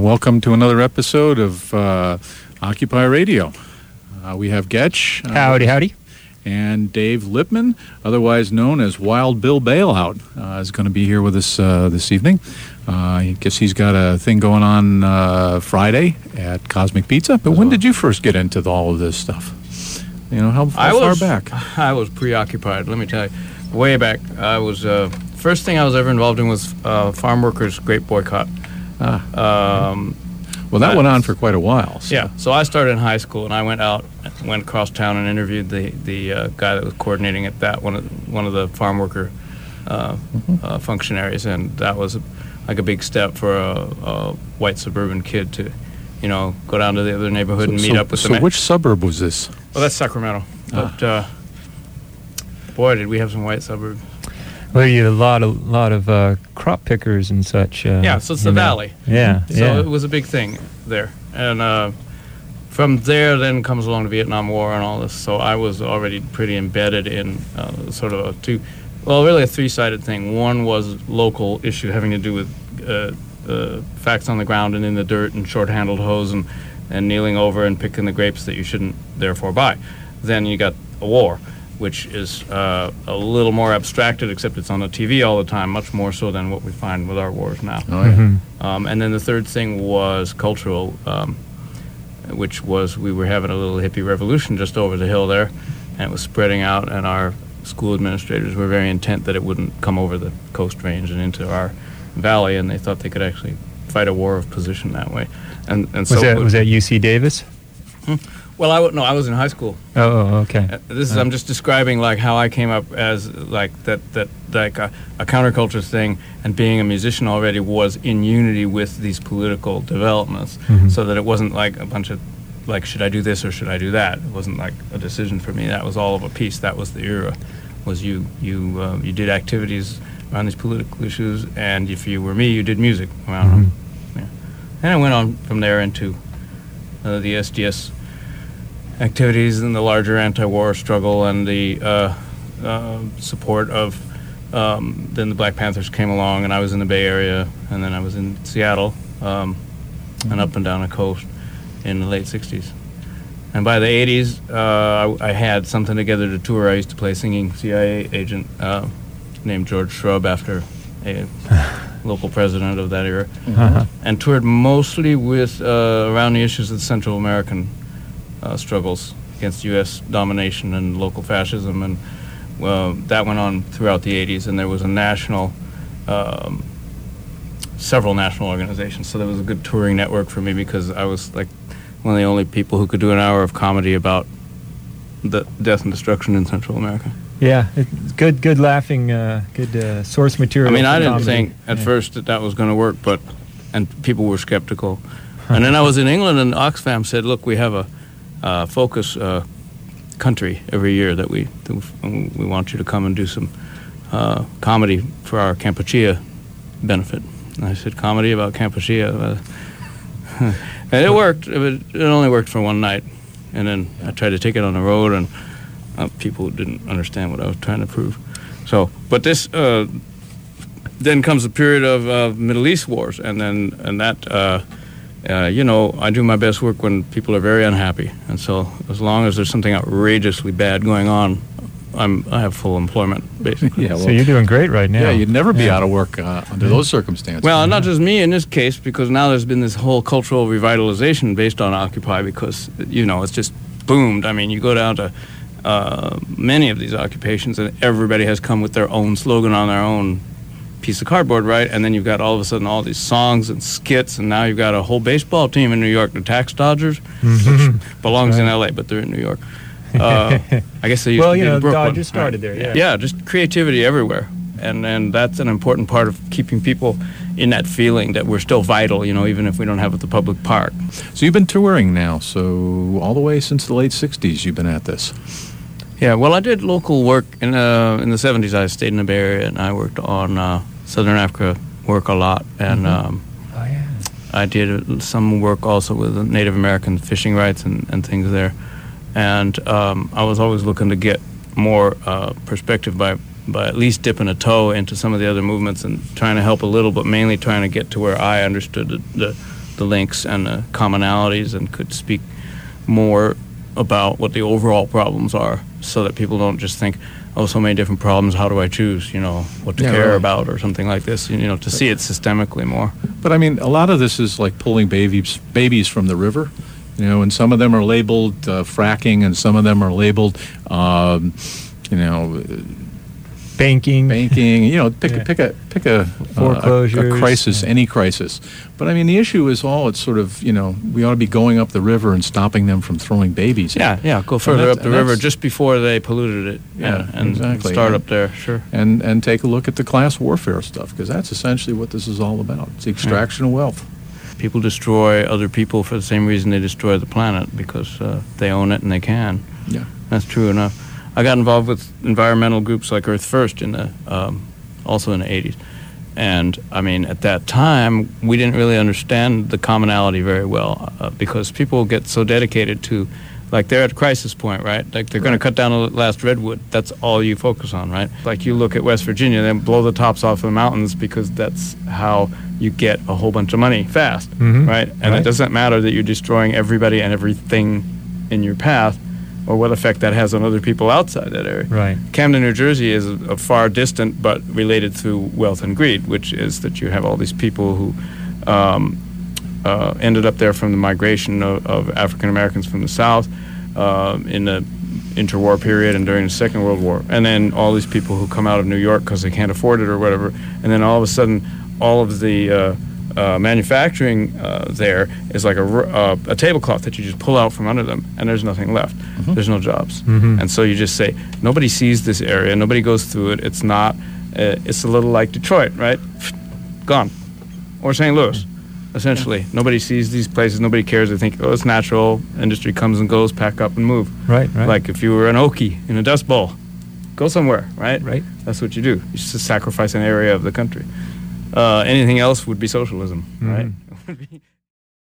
Welcome to another episode of Occupy Radio. We have Getch. Howdy. And Dave Lippman, otherwise known as Wild Bill Bailout, is going to be here with us this evening. I guess he's got a thing going on Friday at Cosmic Pizza. But when did you first get into all of this stuff? You know, how far back? I was preoccupied, let me tell you. Way back, I was... first thing I was ever involved in was Farm Workers' Great Boycott. Well, that went on for quite a while. So. Yeah, so I started in high school, and I went across town and interviewed the guy that was coordinating it, one of the farm worker functionaries, and that was like a big step for a white suburban kid to, go down to the other neighborhood and meet up with them. So which suburb was this? Well, that's Sacramento. But boy, did we have some white suburbs. Well, you had a lot of crop pickers and such. Yeah, so it's the valley. Yeah. So it was a big thing there. And from there then comes along the Vietnam War and all this. So I was already pretty embedded in sort of really a three-sided thing. One was local issue having to do with facts on the ground and in the dirt and short-handled hose and kneeling over and picking the grapes that you shouldn't therefore buy. Then you got a war, which is a little more abstracted, except it's on the TV all the time, much more so than what we find with our wars now. Oh, yeah. Mm-hmm. And then the third thing was cultural, which was we were having a little hippie revolution just over the hill there, and it was spreading out, and our school administrators were very intent that it wouldn't come over the Coast Range and into our valley, and they thought they could actually fight a war of position that way. And was that UC Davis? Well, I was in high school. Oh, okay. I'm just describing like how I came up as like that like a counterculture thing, and being a musician already was in unity with these political developments, so that it wasn't like a bunch of like, should I do this or should I do that? It wasn't like a decision for me. That was all of a piece. That was the era. Was you did activities around these political issues, and if you were me, you did music around them. Yeah. And I went on from there into the SDS activities and the larger anti-war struggle and the support of then the Black Panthers came along, and I was in the Bay Area, and then I was in Seattle and up and down the coast in the late 60s. And by the 80s, I had something together to tour. I used to play singing CIA agent named George Shrub, after a local president of that era, and toured mostly with around the issues of the Central American struggles against U.S. domination and local fascism, and that went on throughout the 80s, and there was several national organizations, so there was a good touring network for me, because I was like one of the only people who could do an hour of comedy about the death and destruction in Central America. Yeah, it's good laughing, good source material. I mean, I didn't comedy. think at first that was going to work, and people were skeptical. And then I was in England, and Oxfam said, look, we have a focus country every year that we want you to come and do some comedy for our Kampuchea benefit. And I said, comedy about Kampuchea? And it worked. It only worked for one night. And then I tried to take it on the road, and people didn't understand what I was trying to prove. So, but this then comes a period of Middle East wars, and that I do my best work when people are very unhappy, and so as long as there's something outrageously bad going on, I have full employment, basically. Yeah, well, so you're doing great right now. Yeah, you'd never be out of work under those circumstances. Well, not just me in this case, because now there's been this whole cultural revitalization based on Occupy, because, it's just boomed. I mean, you go down to many of these occupations, and everybody has come with their own slogan on their own piece of cardboard, right? And then you've got all of a sudden all these songs and skits, and now you've got a whole baseball team in New York, the Tax Dodgers, which belongs in L.A., but they're in New York. I guess they used to be in Brooklyn. Dodgers started there, yeah. Yeah, just creativity everywhere. And that's an important part of keeping people in that feeling that we're still vital, even if we don't have it at the public park. So you've been touring now, so all the way since the late 60s you've been at this. Yeah, well, I did local work in the 70s. I stayed in the Bay Area, and I worked on Southern Africa work a lot. And I did some work also with Native American fishing rights and things there. And I was always looking to get more perspective by at least dipping a toe into some of the other movements and trying to help a little, but mainly trying to get to where I understood the the links and the commonalities and could speak more about what the overall problems are, so that people don't just think, oh, so many different problems, how do I choose, what to care about or something like this, to see it systemically more. But I mean, a lot of this is like pulling babies from the river, and some of them are labeled fracking, and some of them are labeled, banking. Pick a foreclosures, a crisis, any crisis. But I mean, the issue is it's sort of, we ought to be going up the river and stopping them from throwing babies. Go further up the river just before they polluted it. And exactly. Start up there, sure. And take a look at the class warfare stuff, because that's essentially what this is all about. It's the extraction of wealth. People destroy other people for the same reason they destroy the planet, because they own it and they can. Yeah, that's true enough. I got involved with environmental groups like Earth First also in the 80s. And, I mean, at that time, we didn't really understand the commonality very well because people get so dedicated to, like, they're at a crisis point, right? Like, they're going to cut down the last redwood. That's all you focus on, right? Like, you look at West Virginia, then blow the tops off the mountains, because that's how you get a whole bunch of money fast, right? And it doesn't matter that you're destroying everybody and everything in your path, or what effect that has on other people outside that area. Right. Camden, New Jersey is a far distant but related through wealth and greed, which is that you have all these people who ended up there from the migration of African Americans from the South in the interwar period and during the Second World War. And then all these people who come out of New York because they can't afford it or whatever. And then all of a sudden, all of the manufacturing there is like a tablecloth that you just pull out from under them, and there's nothing left. There's no jobs. And so you just say, nobody sees this area, nobody goes through it. It's not, it's a little like Detroit, right? Gone. Or St. Louis, essentially. Nobody sees these places, nobody cares. They think, oh, it's natural, industry comes and goes, pack up and move. Right. Like if you were an Okie in a Dust Bowl, go somewhere, right? Right. That's what you do. You just sacrifice an area of the country. Anything else would be socialism, right?